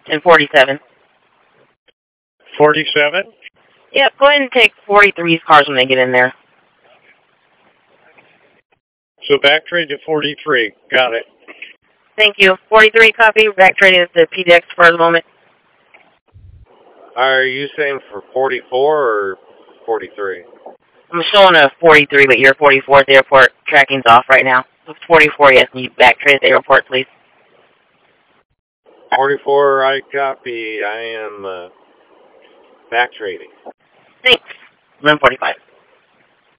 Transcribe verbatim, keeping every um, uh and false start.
ten forty-seven. forty-seven? Yep, go ahead and take forty-three's cars when they get in there. So back trade to forty-three. Got it. Thank you. forty-three copy. Back trading to P D X for the moment. Are you saying for forty-four or forty-three? I'm showing a forty-three, but you're forty-four at the airport. Tracking's off right now. So forty-four, yes. Can you back trade at the airport, please? forty-four, I copy. I am uh, back trading. Thanks. eleven forty-five.